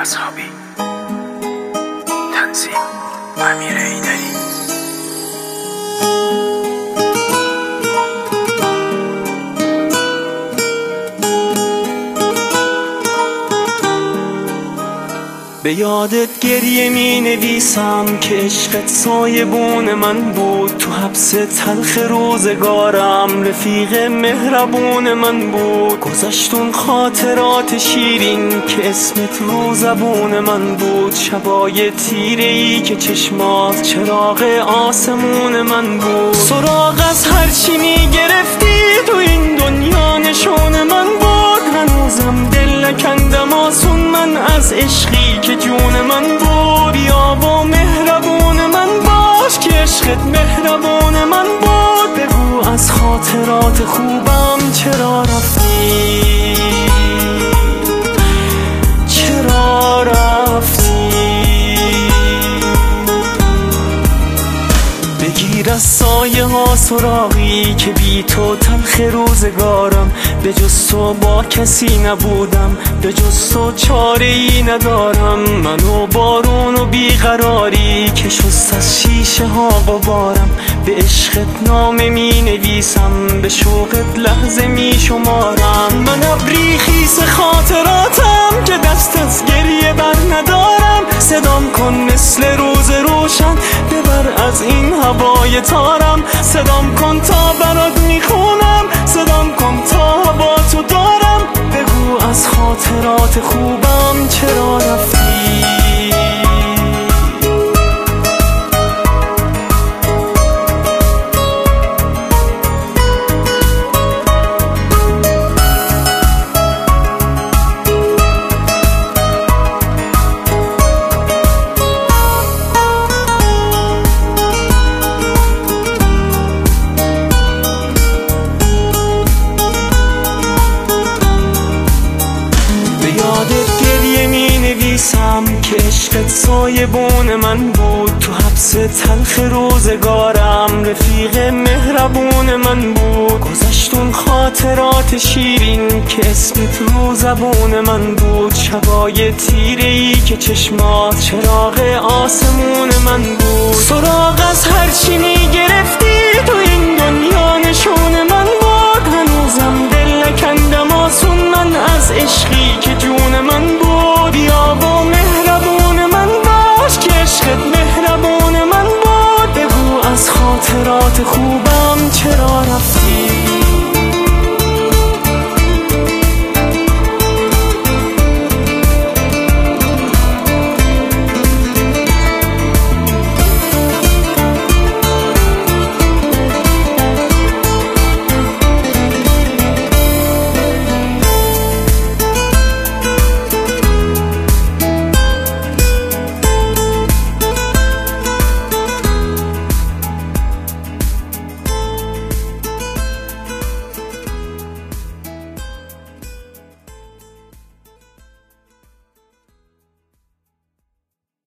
اصحابی. تنظیم امیر ایدری. به یادت گریه می نویسم که عشقت سایبون من بود، تو حبس تلخ روزگارم رفیق مهربون من بود. گذشتون خاطرات شیرین که اسمت رو زبون من بود، شبای تیره ای که چشمات چراغ آسمون من بود. سراغ از هرچی می گرفتی تو این دنیا نشون من بود، هنوزم دل نکندم آسون من از عشقی که جون من بود. بیا با مهربون من باش که عشقت مهربون من بود. بگو از خاطرات خوبم چرا رفتی، چرا رفتی. بگیر از سایه ها سراغی که بی تو تلخ روزگارم، به جز تو با کسی نبودم، به جز تو چاره ای ندارم. منو بارون و بیقراری که شست از شیشه ها غبارم، به عشقت نامه می نویسم، به شوقت لحظه می شمارم. من ابری خیس خاطراتم که دست از گریه بر ندارم. صدام کن مثل روز روشن، ببر از این هوای تارم. صدام کن تا برات میخونم، صدام کن تا با تو دارم. بگو از خاطرات خوبم چرا رفتی. یادت گریه می نویسم که عشقت سایبون من بود، تو حبس تلخ روزگارم رفیق مهربون من بود. گذشتون خاطرات شیرین که اسمت رو زبون من بود، شبای تیره ای که چشمات چراغ آسمون من بود. سراغ از هرچی می گرفتی تو این دنیا